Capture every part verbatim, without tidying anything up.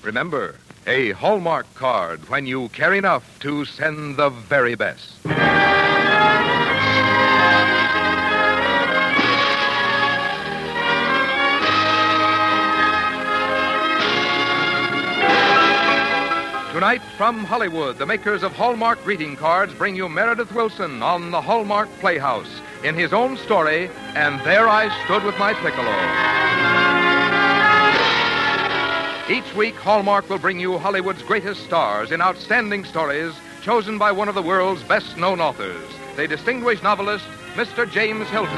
Remember, a Hallmark card when you care enough to send the very best. Tonight, from Hollywood, the makers of Hallmark greeting cards bring you Meredith Willson on the Hallmark Playhouse in his own story, And There I Stood with My Piccolo. Each week, Hallmark will bring you Hollywood's greatest stars in outstanding stories chosen by one of the world's best-known authors, the distinguished novelist, Mister James Hilton.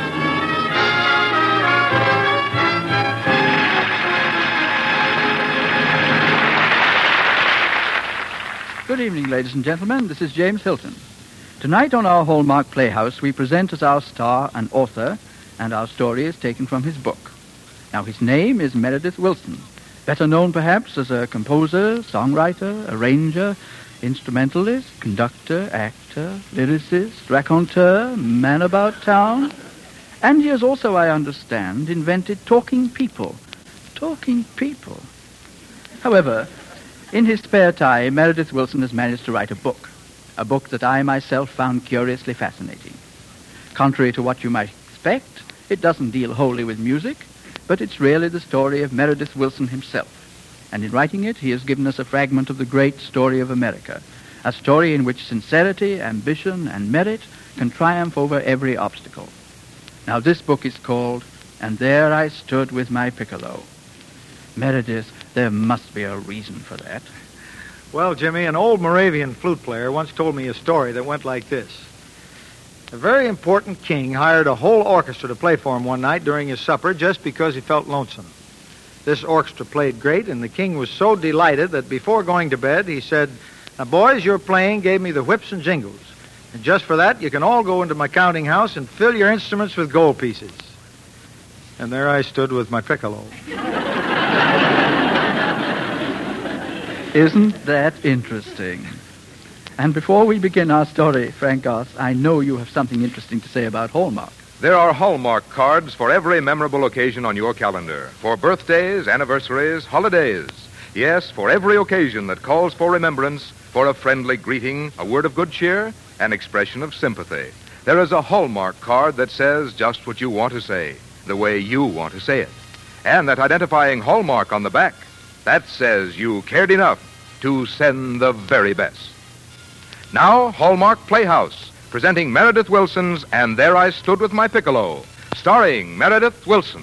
Good evening, ladies and gentlemen. This is James Hilton. Tonight on our Hallmark Playhouse, we present as our star an author, and our story is taken from his book. Now, his name is Meredith Willson, better known perhaps as a composer, songwriter, arranger, instrumentalist, conductor, actor, lyricist, raconteur, man about town. And he has also, I understand, invented talking people. Talking people. However, in his spare time, Meredith Willson has managed to write a book, a book that I myself found curiously fascinating. Contrary to what you might expect, it doesn't deal wholly with music, but it's really the story of Meredith Willson himself. And in writing it, he has given us a fragment of the great story of America, a story in which sincerity, ambition, and merit can triumph over every obstacle. Now, this book is called And There I Stood with My Piccolo. Meredith, there must be a reason for that. Well, Jimmy, an old Moravian flute player once told me a story that went like this. A very important king hired a whole orchestra to play for him one night during his supper just because he felt lonesome. This orchestra played great, and the king was so delighted that before going to bed, he said, "Now, boys, your playing gave me the whips and jingles. And just for that, you can all go into my counting house and fill your instruments with gold pieces." And there I stood with my piccolo. Isn't that interesting? And before we begin our story, Frank Goss, I know you have something interesting to say about Hallmark. There are Hallmark cards for every memorable occasion on your calendar. For birthdays, anniversaries, holidays. Yes, for every occasion that calls for remembrance, for a friendly greeting, a word of good cheer, an expression of sympathy. There is a Hallmark card that says just what you want to say, the way you want to say it. And that identifying Hallmark on the back, that says you cared enough to send the very best. Now, Hallmark Playhouse, presenting Meredith Willson's And There I Stood with My Piccolo, starring Meredith Willson.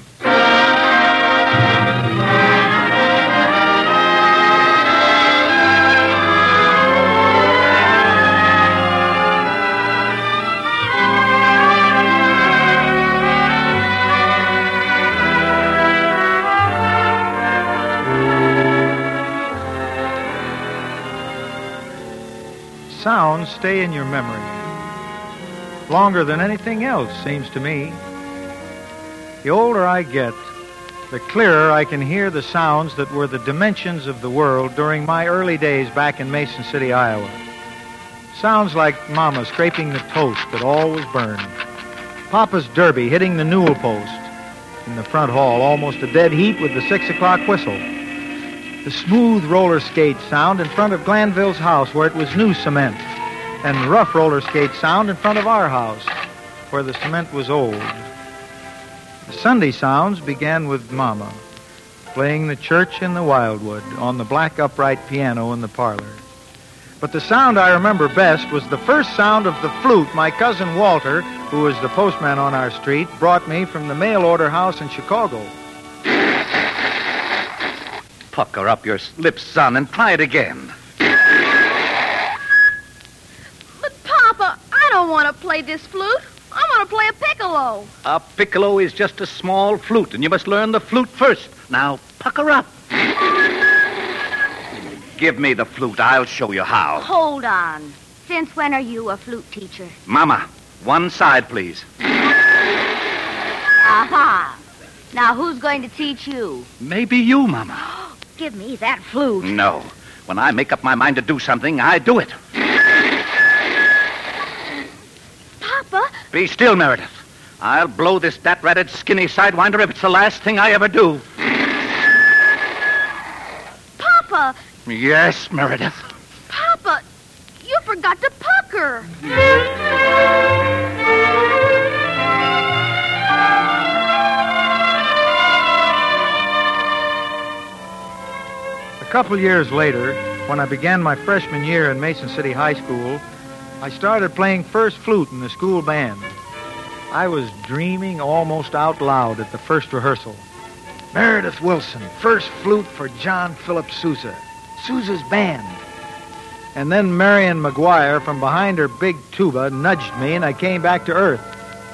Sounds stay in your memory longer than anything else, seems to me. The older I get, the clearer I can hear the sounds that were the dimensions of the world during my early days back in Mason City, Iowa. Sounds like Mama scraping the toast that always burned, Papa's derby hitting the newel post in the front hall, almost a dead heat with the six o'clock whistle, the smooth roller skate sound in front of Glanville's house where it was new cement, and rough roller skate sound in front of our house where the cement was old. The Sunday sounds began with Mama playing the church in the Wildwood on the black upright piano in the parlor. But the sound I remember best was the first sound of the flute my cousin Walter, who was the postman on our street, brought me from the mail order house in Chicago. Pucker up your lips, son, and try it again. But, Papa, I don't want to play this flute. I want to play a piccolo. A piccolo is just a small flute, and you must learn the flute first. Now, pucker up. Give me the flute. I'll show you how. Hold on. Since when are you a flute teacher? Mama, one side, please. Aha. Now, who's going to teach you? Maybe you, Mama. Give me that flute. No. When I make up my mind to do something, I do it. Papa? Be still, Meredith. I'll blow this dat-ratted skinny sidewinder if it's the last thing I ever do. Papa, Yes, Meredith. Papa, you forgot to pucker. A couple years later, when I began my freshman year in Mason City High School, I started playing first flute in the school band. I was dreaming almost out loud at the first rehearsal. Meredith Wilson, first flute for John Philip Sousa, Sousa's band. And then Marion McGuire from behind her big tuba nudged me and I came back to earth.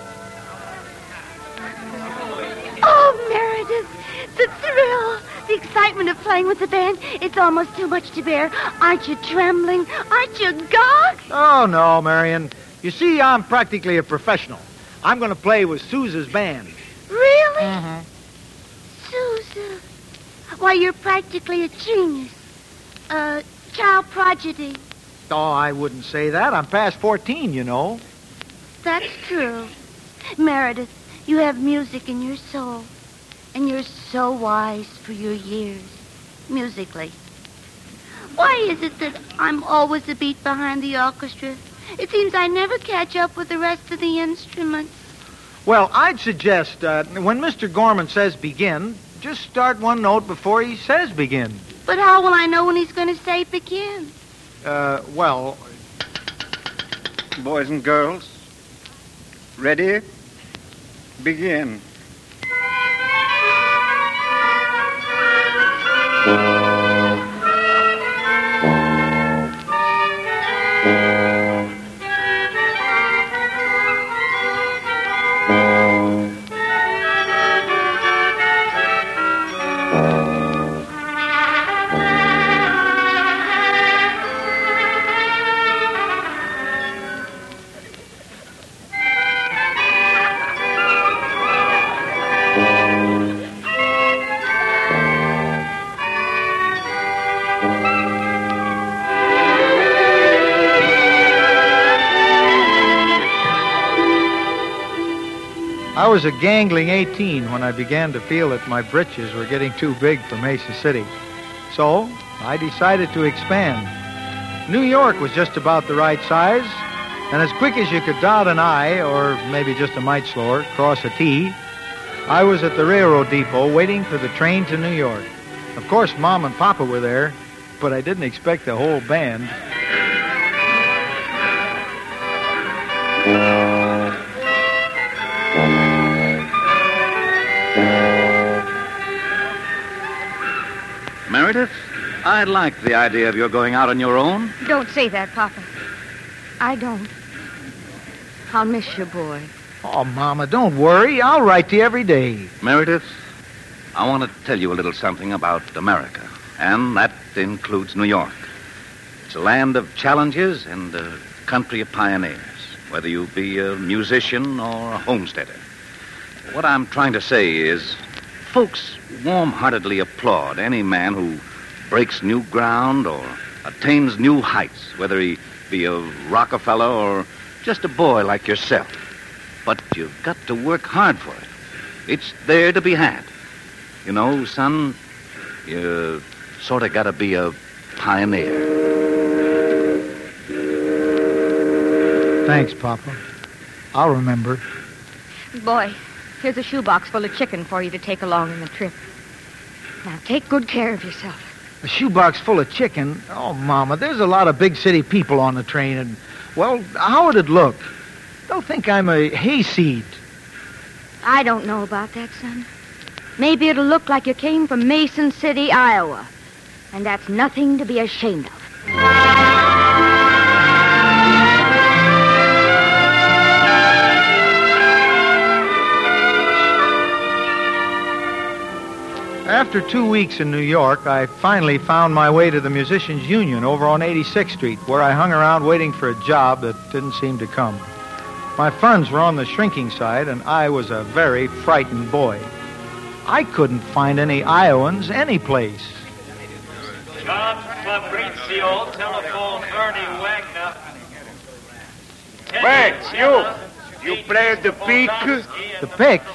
Oh, Meredith, the thrill, the excitement of playing with the band, it's almost too much to bear. Aren't you trembling? Aren't you gog? Oh, no, Marion. You see, I'm practically a professional. I'm going to play with Sousa's band. Really? Mm-hmm. Sousa. Why, you're practically a genius. A child prodigy. Oh, I wouldn't say that. I'm past fourteen, you know. That's true. Meredith, you have music in your soul. And you're so wise for your years, musically. Why is it that I'm always a beat behind the orchestra? It seems I never catch up with the rest of the instruments. Well, I'd suggest uh, when Mister Gorman says begin, just start one note before he says begin. But how will I know when he's going to say begin? Uh, well... Boys and girls, ready? Begin. I was a gangling eighteen when I began to feel that my britches were getting too big for Mason City. So, I decided to expand. New York was just about the right size, and as quick as you could dot an I, or maybe just a mite slower, cross a T, I was at the railroad depot waiting for the train to New York. Of course, Mom and Papa were there, but I didn't expect the whole band. Meredith, I like the idea of your going out on your own. Don't say that, Papa. I don't. I'll miss you, boy. Oh, Mama, don't worry. I'll write to you every day. Meredith, I want to tell you a little something about America, and that includes New York. It's a land of challenges and a country of pioneers, whether you be a musician or a homesteader. What I'm trying to say is, folks warm-heartedly applaud any man who breaks new ground or attains new heights, whether he be a Rockefeller or just a boy like yourself. But you've got to work hard for it. It's there to be had. You know, son, you sort of got to be a pioneer. Thanks, Papa. I'll remember. Boy, here's a shoebox full of chicken for you to take along in the trip. Now, take good care of yourself. A shoebox full of chicken? Oh, Mama, there's a lot of big city people on the train, and, well, how would it look? They'll think I'm a hayseed. I don't know about that, son. Maybe it'll look like you came from Mason City, Iowa. And that's nothing to be ashamed of. After two weeks in New York, I finally found my way to the Musicians' Union over on eighty-sixth Street, where I hung around waiting for a job that didn't seem to come. My funds were on the shrinking side, and I was a very frightened boy. I couldn't find any Iowans anyplace. John Fabrizio, telephone Ernie Wagner. Wait, you! You play the pick? The pick?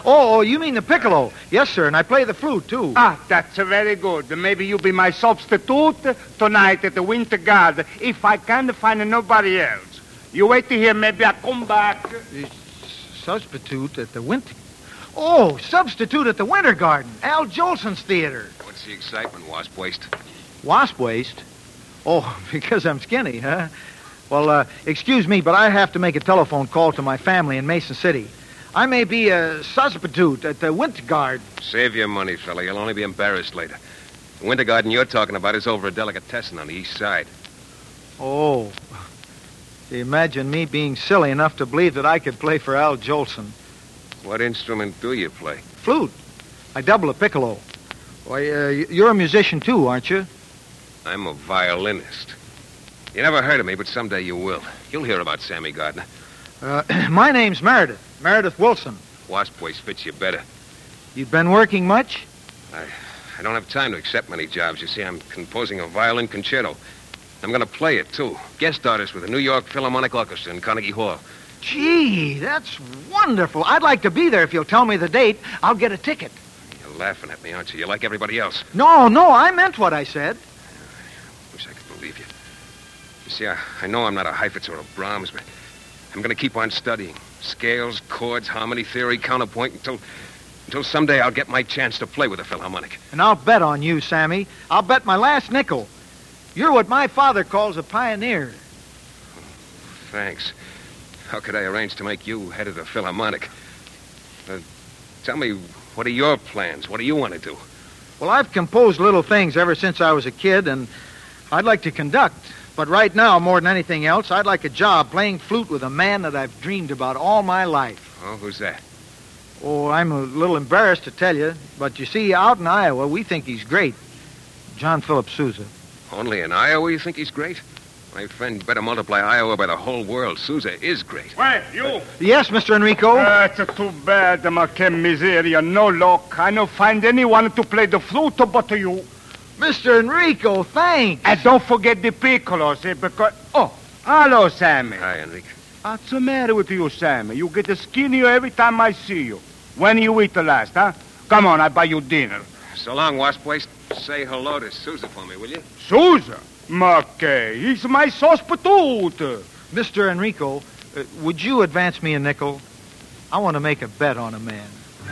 Oh, oh, you mean the piccolo? Yes, sir, and I play the flute, too. Ah, that's very good. Maybe you be my substitute tonight at the Winter Garden if I can't find nobody else. You wait here, maybe I come back. Substitute at the Winter... Oh, substitute at the Winter Garden. Al Jolson's theater. What's the excitement, Wasp Waist? Wasp waist? Oh, because I'm skinny, huh? Well, uh, excuse me, but I have to make a telephone call to my family in Mason City. I may be a substitute at the Winter Garden. Save your money, fella. You'll only be embarrassed later. The Winter Garden you're talking about is over a delicatessen on the east side. Oh. Imagine me being silly enough to believe that I could play for Al Jolson. What instrument do you play? Flute. I double a piccolo. Why, uh, you're a musician, too, aren't you? I'm a violinist. You never heard of me, but someday you will. You'll hear about Sammy Gardner. Uh, my name's Meredith. Meredith Wilson. Wasp Waist fits you better. You've been working much? I, I don't have time to accept many jobs. You see, I'm composing a violin concerto. I'm going to play it, too. Guest artist with the New York Philharmonic Orchestra in Carnegie Hall. Gee, that's wonderful. I'd like to be there if you'll tell me the date. I'll get a ticket. You're laughing at me, aren't you? You're like everybody else. No, no, I meant what I said. Wish I could believe you. You see, I, I know I'm not a Heifetz or a Brahms, but I'm going to keep on studying. Scales, chords, harmony theory, counterpoint, until until someday I'll get my chance to play with a Philharmonic. And I'll bet on you, Sammy. I'll bet my last nickel. You're what my father calls a pioneer. Thanks. How could I arrange to make you head of the Philharmonic? Uh, tell me, what are your plans? What do you want to do? Well, I've composed little things ever since I was a kid, and I'd like to conduct. But right now, more than anything else, I'd like a job playing flute with a man that I've dreamed about all my life. Oh, who's that? Oh, I'm a little embarrassed to tell you, but you see, out in Iowa, we think he's great. John Philip Sousa. Only in Iowa you think he's great? My friend, you better multiply Iowa by the whole world. Sousa is great. Wait, you. Yes, Mister Enrico? That's uh, too bad, ma che miseria. No luck. I don't find anyone to play the flute but you. Mister Enrico, thanks. And don't forget the piccolos, eh, because... Oh, hello, Sammy. Hi, Enrique. What's the matter with you, Sammy? You get skinnier every time I see you. When you eat the last, huh? Come on, I buy you dinner. So long, Wasp Waist. Say hello to Sousa for me, will you? Sousa? Ma che? He's my substitute. Mister Enrico, uh, would you advance me a nickel? I want to make a bet on a man.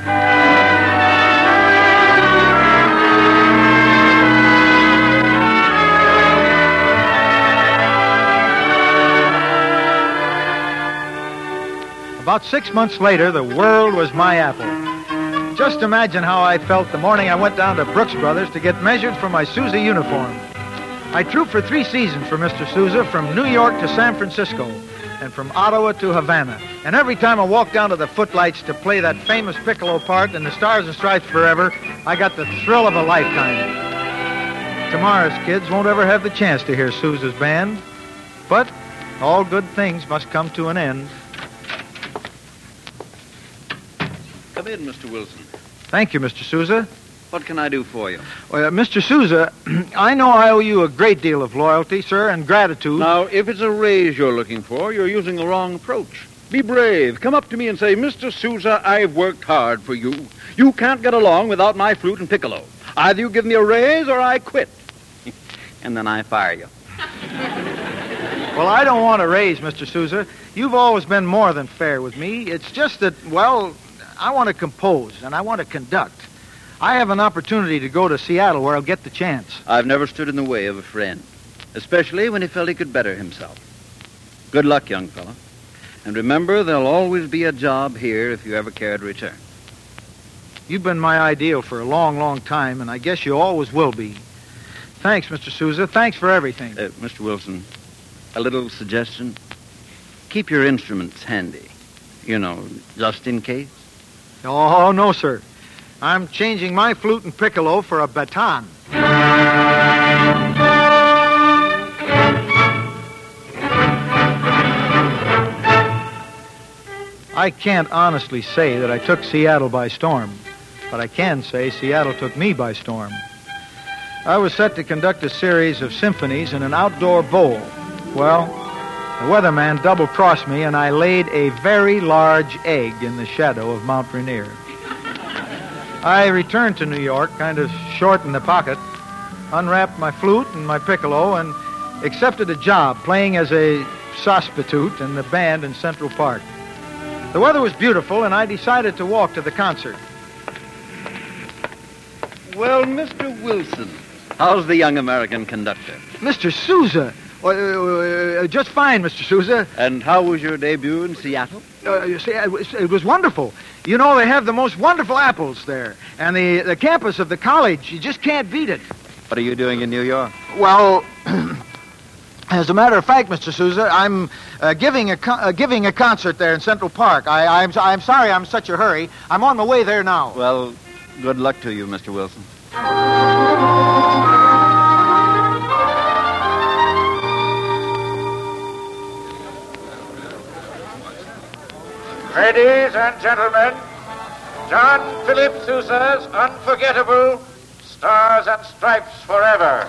About six months later, the world was my apple. Just imagine how I felt the morning I went down to Brooks Brothers to get measured for my Sousa uniform. I trooped for three seasons for Mister Sousa, from New York to San Francisco, and from Ottawa to Havana. And every time I walked down to the footlights to play that famous piccolo part in the Stars and Stripes Forever, I got the thrill of a lifetime. Tomorrow's kids won't ever have the chance to hear Sousa's band, but all good things must come to an end. Come in, Mister Wilson. Thank you, Mister Sousa. What can I do for you? Well, uh, Mister Sousa, I know I owe you a great deal of loyalty, sir, and gratitude. Now, if it's a raise you're looking for, you're using the wrong approach. Be brave. Come up to me and say, Mister Sousa, I've worked hard for you. You can't get along without my flute and piccolo. Either you give me a raise or I quit. And then I fire you. Well, I don't want a raise, Mister Sousa. You've always been more than fair with me. It's just that, well, I want to compose and I want to conduct. I have an opportunity to go to Seattle where I'll get the chance. I've never stood in the way of a friend, especially when he felt he could better himself. Good luck, young fellow. And remember, there'll always be a job here if you ever care to return. You've been my ideal for a long, long time, and I guess you always will be. Thanks, Mister Sousa. Thanks for everything. Uh, Mister Wilson, a little suggestion. Keep your instruments handy. You know, just in case. Oh, no, sir. I'm changing my flute and piccolo for a baton. I can't honestly say that I took Seattle by storm, but I can say Seattle took me by storm. I was set to conduct a series of symphonies in an outdoor bowl. Well, the weatherman double-crossed me, and I laid a very large egg in the shadow of Mount Rainier. I returned to New York, kind of short in the pocket, unwrapped my flute and my piccolo, and accepted a job playing as a sospitute in the band in Central Park. The weather was beautiful, and I decided to walk to the concert. Well, Mister Wilson, how's the young American conductor? Mister Sousa. Uh, uh, just fine, Mister Sousa. And how was your debut in Seattle? Uh, you see, it was, it was wonderful. You know, they have the most wonderful apples there. And the, the campus of the college, you just can't beat it. What are you doing in New York? Well, as a matter of fact, Mister Sousa, I'm uh, giving a con- uh, giving a concert there in Central Park. I, I'm, I'm sorry I'm in such a hurry. I'm on my way there now. Well, good luck to you, Mister Wilson. Ladies and gentlemen, John Philip Sousa's unforgettable Stars and Stripes Forever.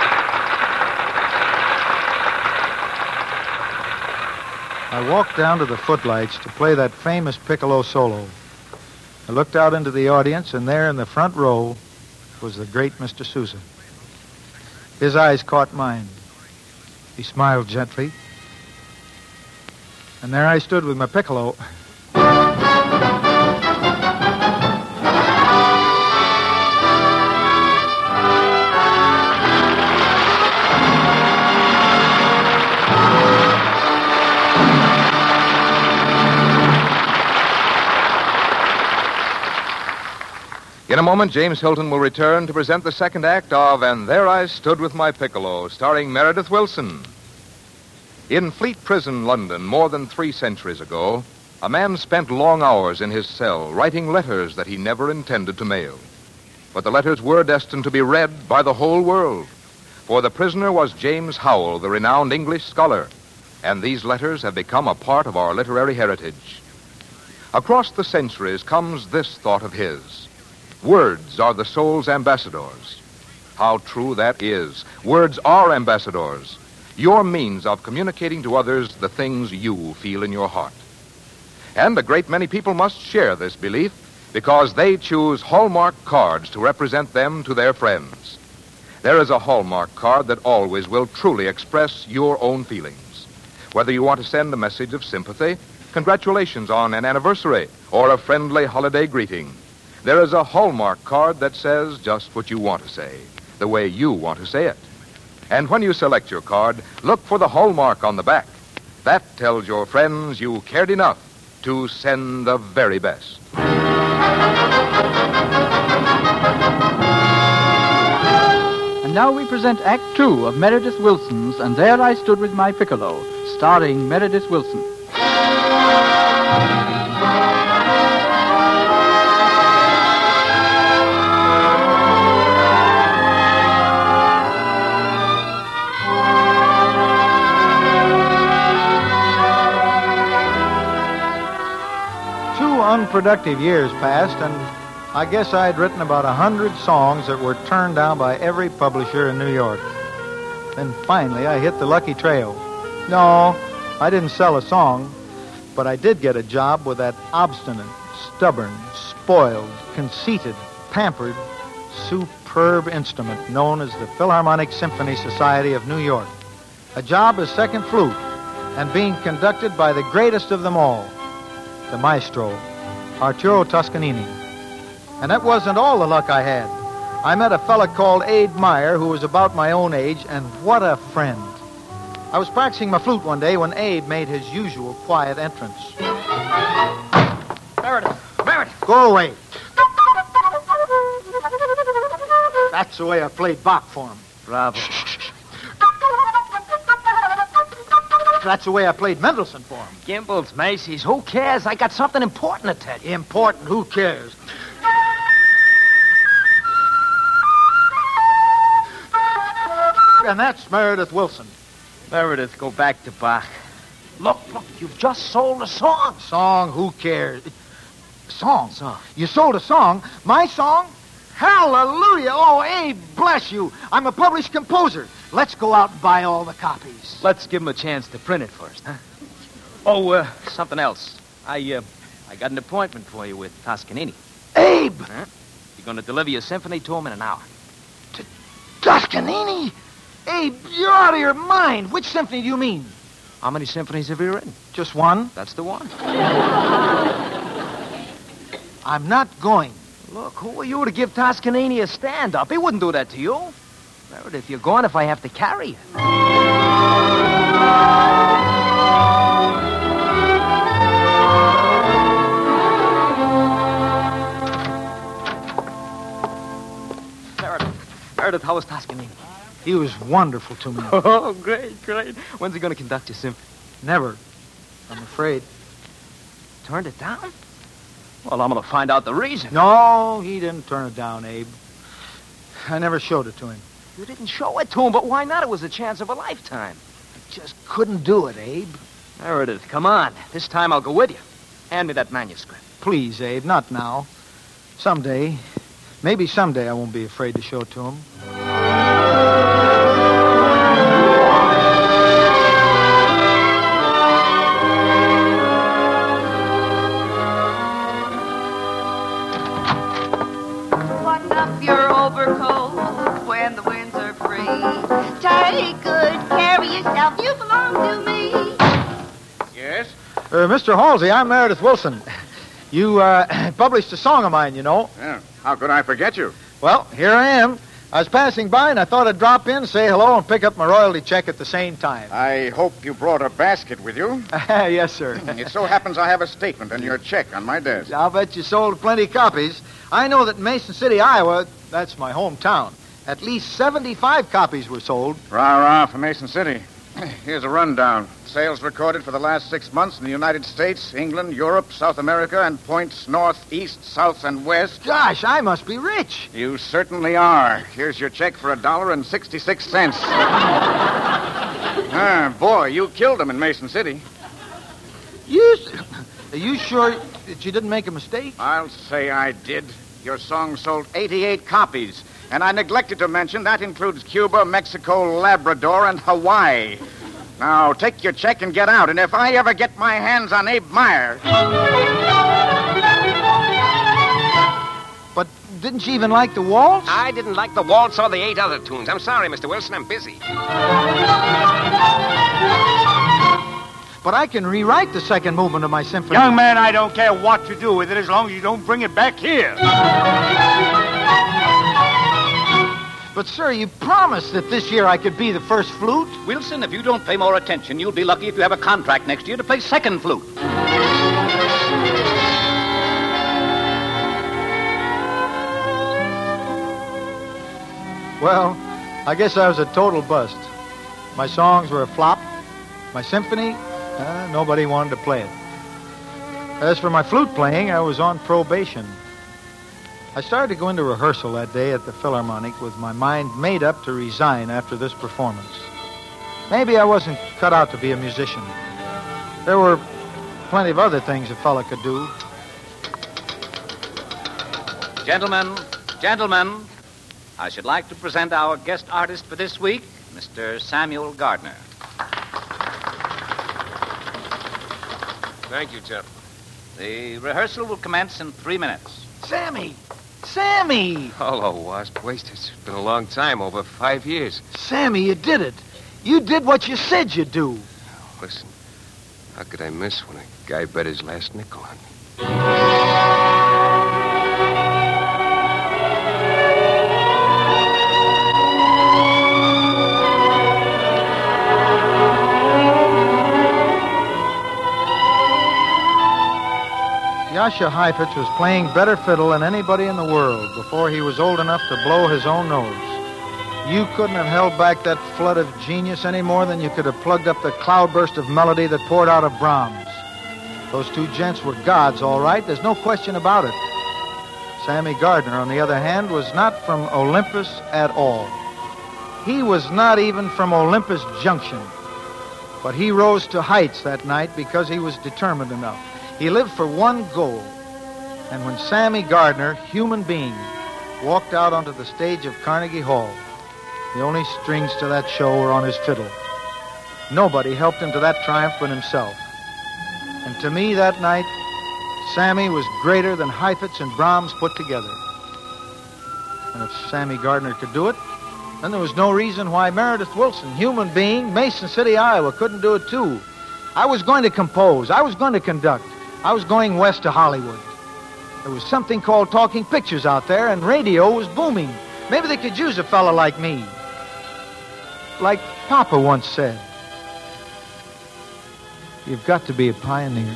I walked down to the footlights to play that famous piccolo solo. I looked out into the audience, and there in the front row was the great Mister Sousa. His eyes caught mine. He smiled gently. And there I stood with my piccolo. In a moment, James Hilton will return to present the second act of And There I Stood With My Piccolo, starring Meredith Wilson. In Fleet Prison, London, more than three centuries ago, a man spent long hours in his cell writing letters that he never intended to mail. But the letters were destined to be read by the whole world. For the prisoner was James Howell, the renowned English scholar, and these letters have become a part of our literary heritage. Across the centuries comes this thought of his: words are the soul's ambassadors. How true that is. Words are ambassadors, your means of communicating to others the things you feel in your heart. And a great many people must share this belief because they choose Hallmark cards to represent them to their friends. There is a Hallmark card that always will truly express your own feelings. Whether you want to send a message of sympathy, congratulations on an anniversary, or a friendly holiday greeting, there is a Hallmark card that says just what you want to say, the way you want to say it. And when you select your card, look for the Hallmark on the back. That tells your friends you cared enough to send the very best. And now we present Act Two of Meredith Wilson's And There I Stood With My Piccolo, starring Meredith Wilson. Unproductive years passed, and I guess I had written about a hundred songs that were turned down by every publisher in New York. Then finally I hit the lucky trail. No, I didn't sell a song, but I did get a job with that obstinate, stubborn, spoiled, conceited, pampered, superb instrument known as the Philharmonic Symphony Society of New York. A job as second flute, and being conducted by the greatest of them all, the maestro, Arturo Toscanini. And that wasn't all the luck I had. I met a fella called Abe Meyer who was about my own age, and what a friend. I was practicing my flute one day when Abe made his usual quiet entrance. Meredith, Meredith. Go away. That's the way I played Bach for him. Bravo. That's the way I played Mendelssohn for him. Gimbals, Macy's, who cares? I got something important to tell you. Important? Who cares? And that's Meredith Wilson. Meredith, go back to Bach. Look, look, you've just sold a song. Song? Who cares? Song? Song. You sold a song? My song? Hallelujah! Oh, Abe, bless you. I'm a published composer. Let's go out and buy all the copies. Let's give him a chance to print it first, huh? Oh, uh, something else. I, uh, I got an appointment for you with Toscanini. Abe! Huh? going to deliver your symphony to him in an hour. Toscanini? Abe, you're out of your mind. Which symphony do you mean? How many symphonies have you written? Just one? That's the one. I'm not going. Look, who are you to give Toscanini a stand-up? He wouldn't do that to you. Meredith, you're going if I have to carry you. Meredith, Meredith, how was Toscanini? He was wonderful to me. Oh, great, great. When's he going to conduct your symphony? Never, I'm afraid. Turned it down? Well, I'm going to find out the reason. No, he didn't turn it down, Abe. I never showed it to him. You didn't show it to him, but why not? It was a chance of a lifetime. I just couldn't do it, Abe. Meredith, come on. This time I'll go with you. Hand me that manuscript. Please, Abe, not now. Someday. Maybe someday I won't be afraid to show it to him. Button up your overcoat when the winds are free. Take good care of yourself. You belong to me. Yes? Uh, Mister Halsey, I'm Meredith Wilson. You uh, published a song of mine, you know. Yeah. How could I forget you? Well, here I am. I was passing by, and I thought I'd drop in, say hello, and pick up my royalty check at the same time. I hope you brought a basket with you. Yes, sir. It so happens I have a statement and your check on my desk. I'll bet you sold plenty of copies. I know that in Mason City, Iowa, that's my hometown, at least seventy-five copies were sold. Rah-rah for Mason City. Here's a rundown. Sales recorded for the last six months in the United States, England, Europe, South America, and points north, east, south, and west. Gosh, I must be rich. You certainly are. Here's your check for a dollar and sixty-six cents. Ah, boy, you killed him in Mason City. You, are you sure that you didn't make a mistake? I'll say I did. Your song sold eighty-eight copies. And I neglected to mention that includes Cuba, Mexico, Labrador, and Hawaii. Now, take your check and get out. And if I ever get my hands on Abe Meyer... But didn't you even like the waltz? I didn't like the waltz or the eight other tunes. I'm sorry, Mister Wilson, I'm busy. But I can rewrite the second movement of my symphony. Young man, I don't care what you do with it as long as you don't bring it back here. But, sir, you promised that this year I could be the first flute. Wilson, if you don't pay more attention, you'll be lucky if you have a contract next year to play second flute. Well, I guess I was a total bust. My songs were a flop. My symphony, uh, nobody wanted to play it. As for my flute playing, I was on probation. I started to go into rehearsal that day at the Philharmonic with my mind made up to resign after this performance. Maybe I wasn't cut out to be a musician. There were plenty of other things a fella could do. Gentlemen, gentlemen, I should like to present our guest artist for this week, Mister Samuel Gardner. Thank you, gentlemen. The rehearsal will commence in three minutes. Sammy! Sammy! Hello, Wasp. Waste. It's been a long time, over five years. Sammy, you did it. You did what you said you'd do. Listen, how could I miss when a guy bet his last nickel on me? Jascha Heifetz was playing better fiddle than anybody in the world before he was old enough to blow his own nose. You couldn't have held back that flood of genius any more than you could have plugged up the cloudburst of melody that poured out of Brahms. Those two gents were gods, all right. There's no question about it. Sammy Gardner, on the other hand, was not from Olympus at all. He was not even from Olympus Junction. But he rose to heights that night because he was determined enough. He lived for one goal. And when Sammy Gardner, human being, walked out onto the stage of Carnegie Hall, the only strings to that show were on his fiddle. Nobody helped him to that triumph but himself. And to me that night, Sammy was greater than Heifetz and Brahms put together. And if Sammy Gardner could do it, then there was no reason why Meredith Wilson, human being, Mason City, Iowa, couldn't do it too. I was going to compose. I was going to conduct. I was going west to Hollywood. There was something called talking pictures out there, and radio was booming. Maybe they could use a fella like me. Like Papa once said, you've got to be a pioneer.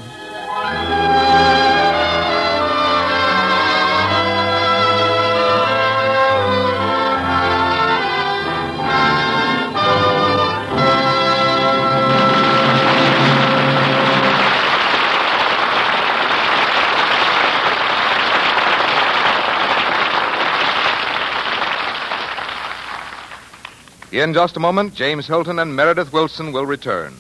In just a moment, James Hilton and Meredith Wilson will return.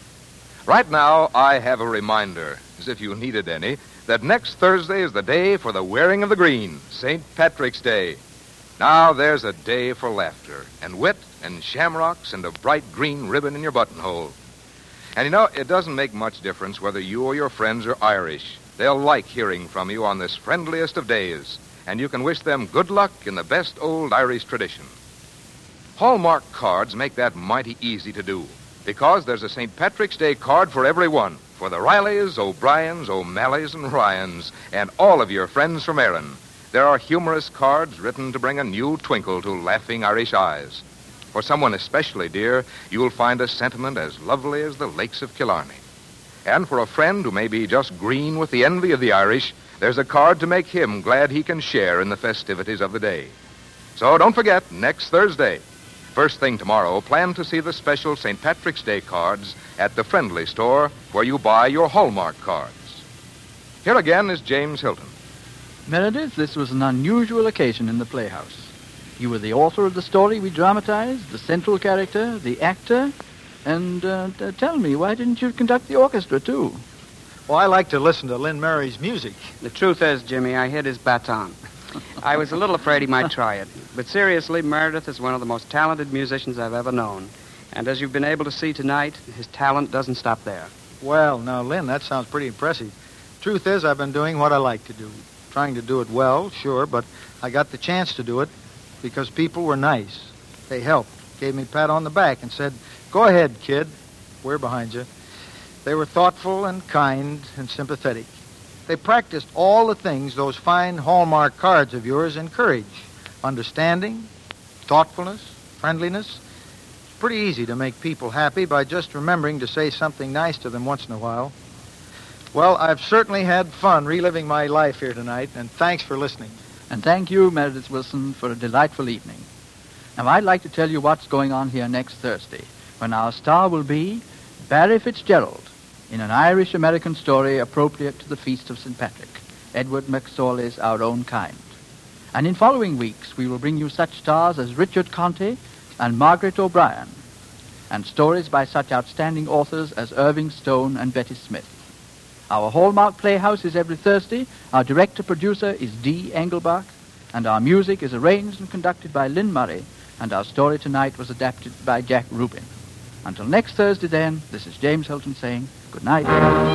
Right now, I have a reminder, as if you needed any, that next Thursday is the day for the wearing of the green, Saint Patrick's Day. Now, there's a day for laughter and wit and shamrocks and a bright green ribbon in your buttonhole. And you know, it doesn't make much difference whether you or your friends are Irish. They'll like hearing from you on this friendliest of days, and you can wish them good luck in the best old Irish tradition. Hallmark cards make that mighty easy to do, because there's a Saint Patrick's Day card for everyone, for the Rileys, O'Briens, O'Malleys, and Ryans, and all of your friends from Erin. There are humorous cards written to bring a new twinkle to laughing Irish eyes. For someone especially dear, you'll find a sentiment as lovely as the lakes of Killarney. And for a friend who may be just green with the envy of the Irish, there's a card to make him glad he can share in the festivities of the day. So don't forget, next Thursday, first thing tomorrow, plan to see the special Saint Patrick's Day cards at the Friendly Store where you buy your Hallmark cards. Here again is James Hilton. Meredith, this was an unusual occasion in the Playhouse. You were the author of the story we dramatized, the central character, the actor, and uh, t- tell me, why didn't you conduct the orchestra, too? Well, I like to listen to Lynn Mary's music. The truth is, Jimmy, I hit his baton. I was a little afraid he might try it. But seriously, Meredith is one of the most talented musicians I've ever known. And as you've been able to see tonight, his talent doesn't stop there. Well, now, Lynn, that sounds pretty impressive. Truth is, I've been doing what I like to do. Trying to do it well, sure, but I got the chance to do it because people were nice. They helped, gave me a pat on the back and said, "Go ahead, kid. We're behind you." They were thoughtful and kind and sympathetic. They practiced all the things those fine Hallmark cards of yours encourage. Understanding, thoughtfulness, friendliness. It's pretty easy to make people happy by just remembering to say something nice to them once in a while. Well, I've certainly had fun reliving my life here tonight, and thanks for listening. And thank you, Meredith Wilson, for a delightful evening. Now, I'd like to tell you what's going on here next Thursday, when our star will be Barry Fitzgerald, in an Irish-American story appropriate to the Feast of Saint Patrick, Edward McSorley's Our Own Kind. And in following weeks, we will bring you such stars as Richard Conte and Margaret O'Brien, and stories by such outstanding authors as Irving Stone and Betty Smith. Our Hallmark Playhouse is every Thursday. Our director-producer is Dee Engelbach, and our music is arranged and conducted by Lynn Murray, and our story tonight was adapted by Jack Rubin. Until next Thursday, then, this is James Hilton saying good night.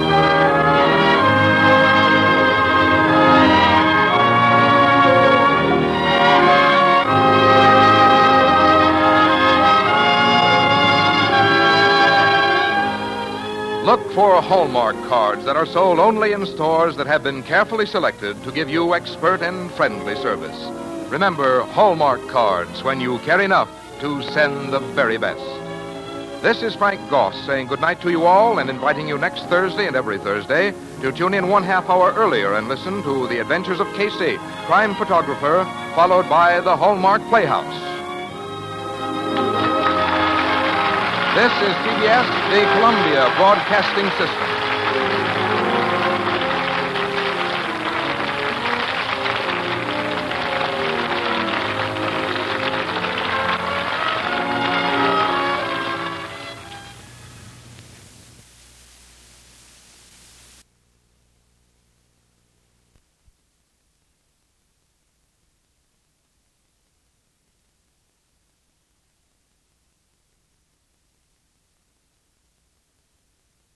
Look for Hallmark cards that are sold only in stores that have been carefully selected to give you expert and friendly service. Remember, Hallmark cards when you care enough to send the very best. This is Frank Goss saying goodnight to you all and inviting you next Thursday and every Thursday to tune in one half hour earlier and listen to The Adventures of Casey, crime photographer, followed by the Hallmark Playhouse. This is P B S, the Columbia Broadcasting System.